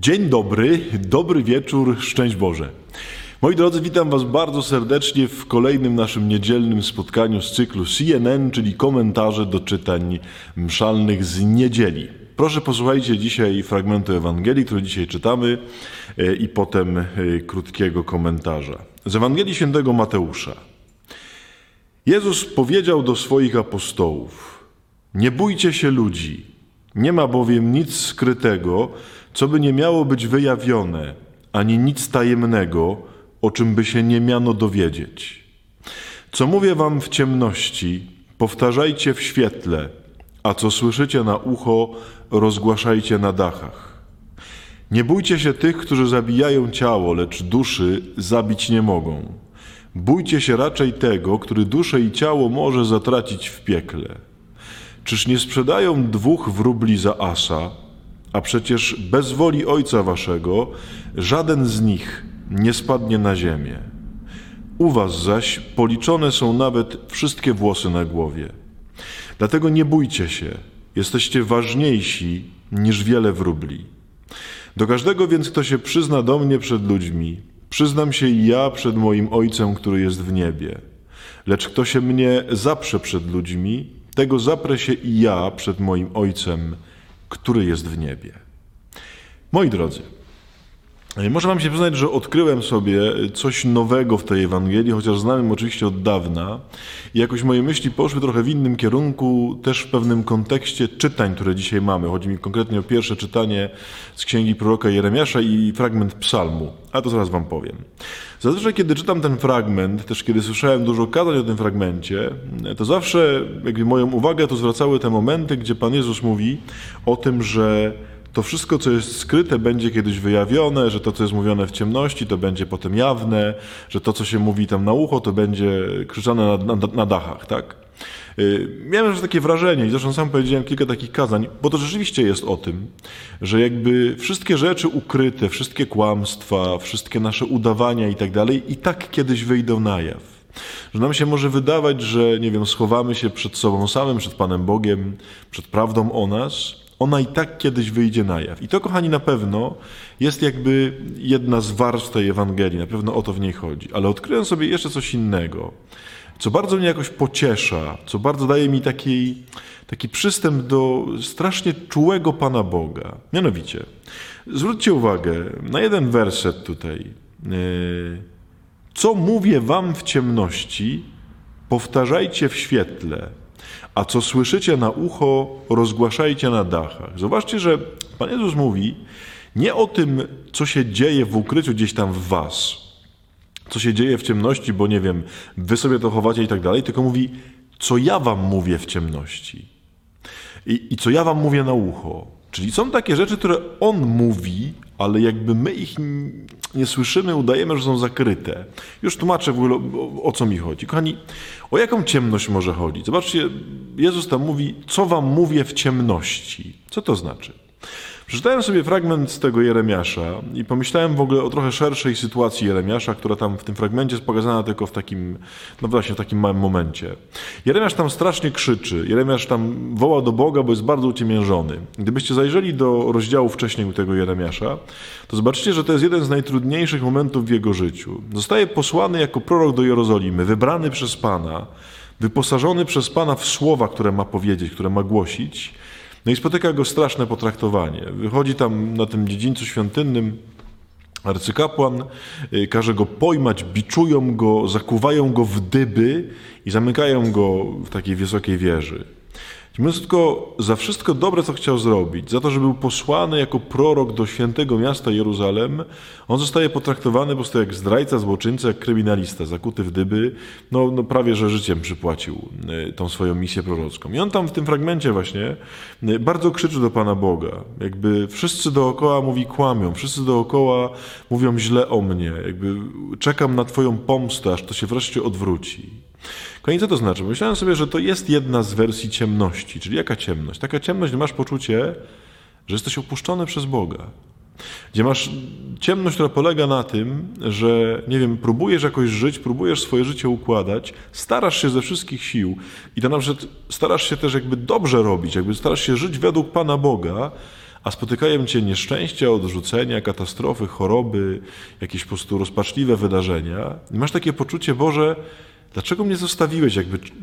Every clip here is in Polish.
Dzień dobry, dobry wieczór, szczęść Boże. Moi drodzy, witam Was bardzo serdecznie w kolejnym naszym niedzielnym spotkaniu z cyklu CNN, czyli komentarze do czytań mszalnych z niedzieli. Proszę posłuchajcie dzisiaj fragmentu Ewangelii, który dzisiaj czytamy i potem krótkiego komentarza. Z Ewangelii Świętego Mateusza. Jezus powiedział do swoich apostołów: nie bójcie się ludzi, nie ma bowiem nic skrytego, co by nie miało być wyjawione, ani nic tajemnego, o czym by się nie miano dowiedzieć. Co mówię wam w ciemności, powtarzajcie w świetle, a co słyszycie na ucho, rozgłaszajcie na dachach. Nie bójcie się tych, którzy zabijają ciało, lecz duszy zabić nie mogą. Bójcie się raczej tego, który duszę i ciało może zatracić w piekle. Czyż nie sprzedają 2 wróbli za asa, a przecież bez woli Ojca waszego żaden z nich nie spadnie na ziemię. U was zaś policzone są nawet wszystkie włosy na głowie. Dlatego nie bójcie się, jesteście ważniejsi niż wiele wróbli. Do każdego więc, kto się przyzna do mnie przed ludźmi, przyznam się i ja przed moim Ojcem, który jest w niebie. Lecz kto się mnie zaprze przed ludźmi, tego zaprę się i ja przed moim Ojcem, który jest w niebie. Moi drodzy, muszę wam się przyznać, że odkryłem sobie coś nowego w tej Ewangelii, chociaż znałem oczywiście od dawna i jakoś moje myśli poszły trochę w innym kierunku, też w pewnym kontekście czytań, które dzisiaj mamy. Chodzi mi konkretnie o pierwsze czytanie z księgi proroka Jeremiasza i fragment psalmu, a to zaraz wam powiem. Zazwyczaj, kiedy czytam ten fragment, też kiedy słyszałem dużo kazań o tym fragmencie, to zawsze jakby moją uwagę to zwracały te momenty, gdzie Pan Jezus mówi o tym, że to wszystko, co jest skryte, będzie kiedyś wyjawione, że to, co jest mówione w ciemności, to będzie potem jawne, że to, co się mówi tam na ucho, to będzie krzyczane na dachach, tak? Miałem już takie wrażenie i zresztą sam powiedziałem kilka takich kazań, bo to rzeczywiście jest o tym, że jakby wszystkie rzeczy ukryte, wszystkie kłamstwa, wszystkie nasze udawania i tak dalej, i tak kiedyś wyjdą na jaw. Że nam się może wydawać, że, nie wiem, schowamy się przed sobą samym, przed Panem Bogiem, przed prawdą o nas, ona i tak kiedyś wyjdzie na jaw. I to, kochani, na pewno jest jakby jedna z warstw tej Ewangelii, na pewno o to w niej chodzi. Ale odkryłem sobie jeszcze coś innego, co bardzo mnie jakoś pociesza, co bardzo daje mi taki przystęp do strasznie czułego Pana Boga. Mianowicie, zwróćcie uwagę na jeden werset tutaj. Co mówię wam w ciemności, powtarzajcie w świetle, a co słyszycie na ucho, rozgłaszajcie na dachach. Zobaczcie, że Pan Jezus mówi nie o tym, co się dzieje w ukryciu gdzieś tam w was, co się dzieje w ciemności, bo nie wiem, wy sobie to chowacie i tak dalej, tylko mówi, co ja wam mówię w ciemności i co ja wam mówię na ucho. Czyli są takie rzeczy, które On mówi, ale jakby my ich nie słyszymy, udajemy, że są zakryte. Już tłumaczę w ogóle, o co mi chodzi. Kochani, o jaką ciemność może chodzić? Zobaczcie, Jezus tam mówi, co wam mówię w ciemności. Co to znaczy? Przeczytałem sobie fragment z tego Jeremiasza i pomyślałem w ogóle o trochę szerszej sytuacji Jeremiasza, która tam w tym fragmencie jest pokazana tylko w takim, no właśnie w takim małym momencie. Jeremiasz tam strasznie krzyczy, Jeremiasz tam woła do Boga, bo jest bardzo uciemiężony. Gdybyście zajrzeli do rozdziału wcześniej u tego Jeremiasza, to zobaczycie, że to jest jeden z najtrudniejszych momentów w jego życiu. Zostaje posłany jako prorok do Jerozolimy, wybrany przez Pana, wyposażony przez Pana w słowa, które ma powiedzieć, które ma głosić. No i spotyka go straszne potraktowanie. Wychodzi tam na tym dziedzińcu świątynnym arcykapłan, każe go pojmać, biczują go, zakuwają go w dyby i zamykają go w takiej wysokiej wieży. Mówiąc tylko, za wszystko dobre, co chciał zrobić, za to, że był posłany jako prorok do świętego miasta Jeruzalem, on zostaje potraktowany po prostu jak zdrajca, złoczyńca, jak kryminalista, zakuty w dyby, no prawie, że życiem przypłacił tą swoją misję prorocką. I on tam w tym fragmencie właśnie bardzo krzyczy do Pana Boga. Jakby wszyscy dookoła kłamią, wszyscy dookoła mówią źle o mnie, jakby czekam na Twoją pomstę, aż to się wreszcie odwróci. Kochani, co to znaczy? Myślałem sobie, że to jest jedna z wersji ciemności. Czyli jaka ciemność? Taka ciemność, gdzie masz poczucie, że jesteś opuszczony przez Boga. Gdzie masz ciemność, która polega na tym, że, nie wiem, próbujesz jakoś żyć, próbujesz swoje życie układać, starasz się ze wszystkich sił i to na przykład starasz się też jakby dobrze robić, jakby starasz się żyć według Pana Boga, a spotykają cię nieszczęścia, odrzucenia, katastrofy, choroby, jakieś po prostu rozpaczliwe wydarzenia i masz takie poczucie, Boże, dlaczego mnie zostawiłeś?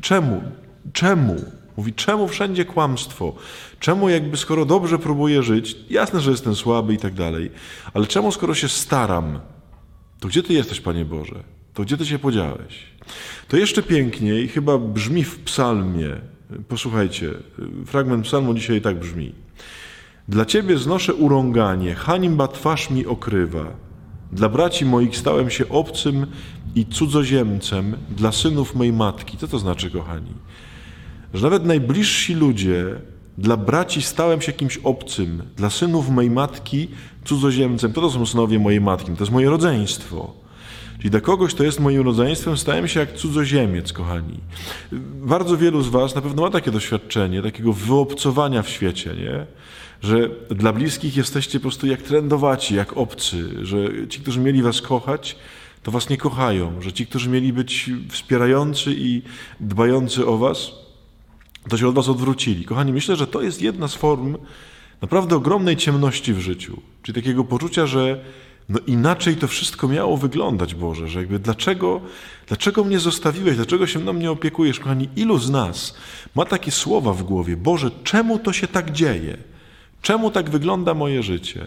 Czemu? Mówi, czemu wszędzie kłamstwo? Czemu skoro dobrze próbuję żyć, jasne, że jestem słaby i tak dalej, ale czemu skoro się staram, to gdzie Ty jesteś, Panie Boże? To gdzie Ty się podziałeś? To jeszcze piękniej chyba brzmi w psalmie. Posłuchajcie, fragment psalmu dzisiaj tak brzmi. Dla Ciebie znoszę urąganie, hańba twarz mi okrywa. Dla braci moich stałem się obcym i cudzoziemcem dla synów mej matki. Co to znaczy, kochani? Że nawet najbliżsi ludzie, dla braci stałem się kimś obcym, dla synów mej matki cudzoziemcem. To są synowie mojej matki, to jest moje rodzeństwo. Czyli dla kogoś, kto jest moim rodzeństwem, stałem się jak cudzoziemiec, kochani. Bardzo wielu z was na pewno ma takie doświadczenie, takiego wyobcowania w świecie, nie? Że dla bliskich jesteście po prostu jak trędowaci, jak obcy, że ci, którzy mieli was kochać, to was nie kochają, że ci, którzy mieli być wspierający i dbający o was, to się od was odwrócili. Kochani, myślę, że to jest jedna z form naprawdę ogromnej ciemności w życiu. Czyli takiego poczucia, że inaczej to wszystko miało wyglądać, Boże, że dlaczego mnie zostawiłeś, dlaczego się mną nie opiekujesz? Kochani, ilu z nas ma takie słowa w głowie? Boże, czemu to się tak dzieje? Czemu tak wygląda moje życie?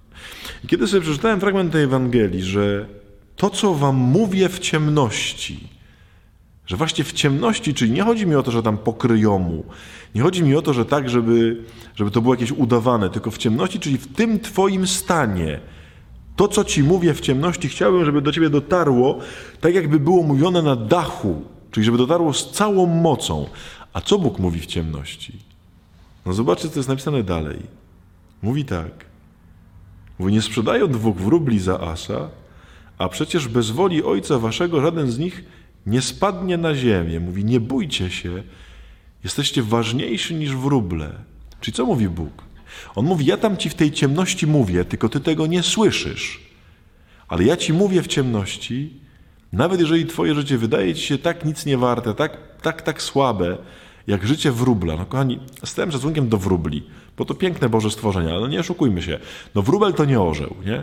I kiedy sobie przeczytałem fragment tej Ewangelii, że to, co wam mówię w ciemności, że właśnie w ciemności, czyli nie chodzi mi o to, że tam pokryjomu, nie chodzi mi o to, że tak, żeby to było jakieś udawane, tylko w ciemności, czyli w tym twoim stanie, to, co ci mówię w ciemności, chciałbym, żeby do ciebie dotarło, tak jakby było mówione na dachu, czyli żeby dotarło z całą mocą. A co Bóg mówi w ciemności? No zobaczcie, co jest napisane dalej. Mówi tak. Mówi, nie sprzedają 2 wróbli za asa, a przecież bez woli Ojca waszego żaden z nich nie spadnie na ziemię. Mówi, nie bójcie się, jesteście ważniejsi niż wróble. Czyli co mówi Bóg? On mówi, ja tam ci w tej ciemności mówię, tylko ty tego nie słyszysz. Ale ja ci mówię w ciemności, nawet jeżeli twoje życie wydaje ci się tak nic nie warte, tak słabe, jak życie wróbla. No kochani, z całym szacunkiem do wróbli, bo to piękne Boże stworzenia, ale nie oszukujmy się. No wróbel to nie orzeł, nie?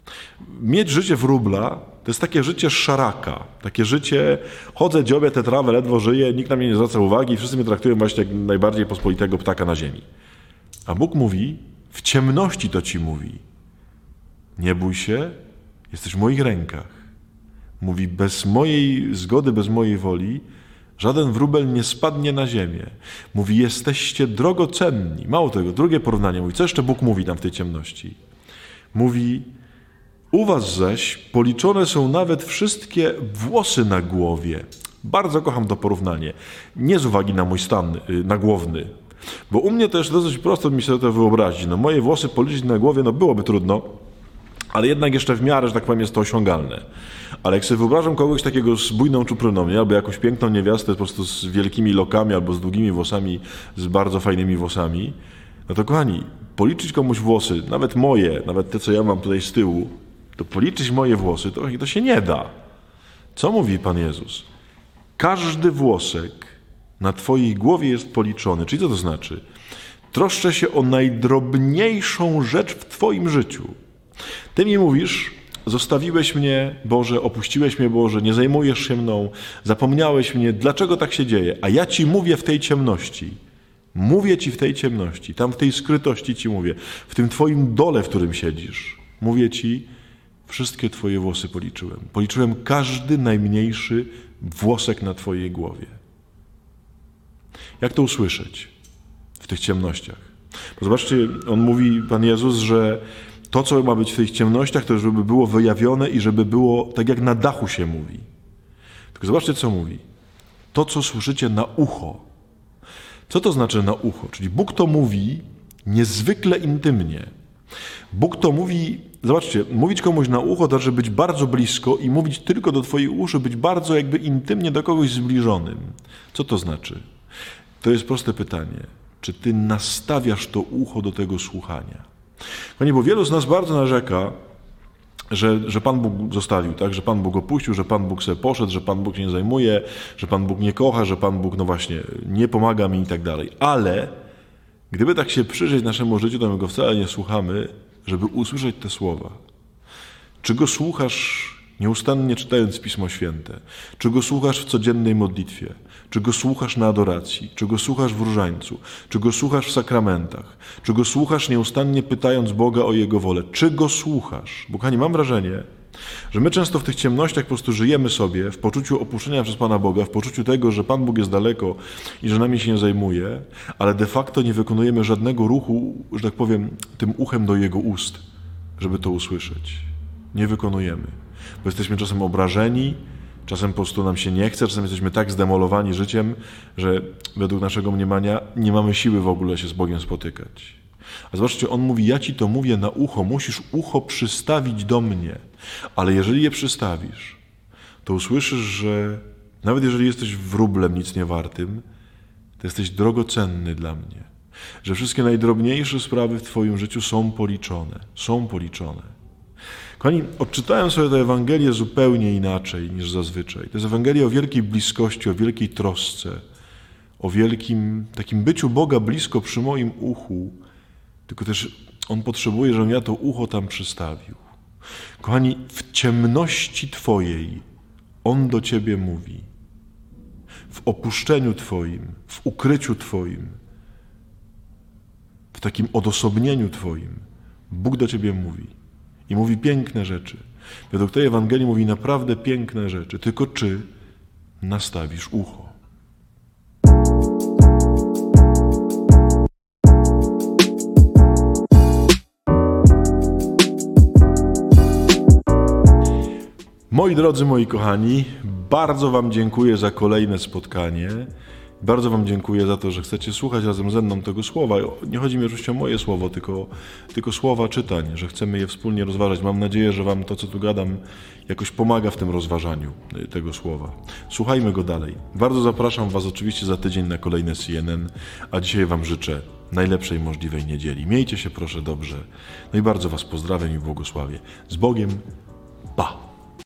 Mieć życie wróbla to jest takie życie szaraka, takie życie, chodzę, dziobię tę trawę, ledwo żyję, nikt na mnie nie zwraca uwagi, wszyscy mnie traktują właśnie jak najbardziej pospolitego ptaka na ziemi. A Bóg mówi, w ciemności to ci mówi. Nie bój się, jesteś w moich rękach. Mówi, bez mojej zgody, bez mojej woli, żaden wróbel nie spadnie na ziemię. Mówi, jesteście drogocenni. Mało tego, drugie porównanie mówi, co jeszcze Bóg mówi tam w tej ciemności? Mówi, u was zaś policzone są nawet wszystkie włosy na głowie. Bardzo kocham to porównanie. Nie z uwagi na mój stan nagłowny. Bo u mnie też dosyć prosto mi się to wyobrazić. No moje włosy policzyć na głowie, no byłoby trudno, ale jednak jeszcze w miarę, że tak powiem, jest to osiągalne. Ale jak sobie wyobrażam kogoś takiego z bujną czupryną, nie? Albo jakąś piękną niewiastę po prostu z wielkimi lokami, albo z długimi włosami, z bardzo fajnymi włosami, no to kochani, policzyć komuś włosy, nawet moje, nawet te, co ja mam tutaj z tyłu, to policzyć moje włosy, to się nie da. Co mówi Pan Jezus? Każdy włosek na twojej głowie jest policzony. Czyli co to znaczy? Troszczę się o najdrobniejszą rzecz w twoim życiu. Ty mi mówisz, zostawiłeś mnie, Boże, opuściłeś mnie, Boże, nie zajmujesz się mną, zapomniałeś mnie, dlaczego tak się dzieje? A ja ci mówię w tej ciemności. Mówię ci w tej ciemności, tam w tej skrytości ci mówię, w tym twoim dole, w którym siedzisz. Mówię ci, wszystkie twoje włosy policzyłem. Policzyłem każdy najmniejszy włosek na twojej głowie. Jak to usłyszeć w tych ciemnościach? Bo zobaczcie, on mówi, Pan Jezus, że to, co ma być w tych ciemnościach, to żeby było wyjawione i żeby było tak, jak na dachu się mówi. Tylko zobaczcie, co mówi. To, co słyszycie na ucho. Co to znaczy na ucho? Czyli Bóg to mówi niezwykle intymnie. Bóg to mówi, zobaczcie, mówić komuś na ucho to znaczy być bardzo blisko i mówić tylko do twoich uszu, być bardzo jakby intymnie do kogoś zbliżonym. Co to znaczy? To jest proste pytanie. Czy ty nastawiasz to ucho do tego słuchania? Kochani, bo wielu z nas bardzo narzeka, że Pan Bóg zostawił, tak? Że Pan Bóg opuścił, że Pan Bóg sobie poszedł, że Pan Bóg się nie zajmuje, że Pan Bóg nie kocha, że Pan Bóg, no właśnie, nie pomaga mi i tak dalej. Ale Gdyby tak się przyjrzeć naszemu życiu, to my go wcale nie słuchamy, żeby usłyszeć te słowa. Czy go słuchasz nieustannie czytając Pismo Święte? Czy go słuchasz w codziennej modlitwie? Czy go słuchasz na adoracji? Czy go słuchasz w różańcu? Czy go słuchasz w sakramentach? Czy go słuchasz nieustannie pytając Boga o Jego wolę? Czy go słuchasz? Bo kochani, mam wrażenie, że my często w tych ciemnościach po prostu żyjemy sobie w poczuciu opuszczenia przez Pana Boga, w poczuciu tego, że Pan Bóg jest daleko i że nami się nie zajmuje, ale de facto nie wykonujemy żadnego ruchu, że tak powiem, tym uchem do Jego ust, żeby to usłyszeć. Nie wykonujemy, bo jesteśmy czasem obrażeni, czasem po prostu nam się nie chce, czasem jesteśmy tak zdemolowani życiem, że według naszego mniemania nie mamy siły w ogóle się z Bogiem spotykać. A zobaczcie, On mówi, ja ci to mówię na ucho, musisz ucho przystawić do mnie, ale jeżeli je przystawisz, to usłyszysz, że nawet jeżeli jesteś wróblem nic nie wartym, to jesteś drogocenny dla mnie, że wszystkie najdrobniejsze sprawy w twoim życiu są policzone. Kochani, odczytałem sobie tę Ewangelię zupełnie inaczej niż zazwyczaj. To jest Ewangelia o wielkiej bliskości, o wielkiej trosce, o wielkim takim byciu Boga blisko przy moim uchu, tylko też On potrzebuje, żebym ja to ucho tam przystawił. Kochani, w ciemności twojej On do ciebie mówi. W opuszczeniu twoim, w ukryciu twoim, w takim odosobnieniu twoim Bóg do ciebie mówi. I mówi piękne rzeczy. Według tej Ewangelii mówi naprawdę piękne rzeczy. Tylko czy nastawisz ucho? Moi drodzy, moi kochani, bardzo wam dziękuję za kolejne spotkanie. Bardzo wam dziękuję za to, że chcecie słuchać razem ze mną tego słowa. Nie chodzi mi oczywiście o moje słowo, tylko słowa czytań, że chcemy je wspólnie rozważać. Mam nadzieję, że wam to, co tu gadam, jakoś pomaga w tym rozważaniu tego słowa. Słuchajmy go dalej. Bardzo zapraszam was oczywiście za tydzień na kolejne CNN, a dzisiaj wam życzę najlepszej możliwej niedzieli. Miejcie się proszę dobrze. No i bardzo was pozdrawiam i błogosławię. Z Bogiem. Pa!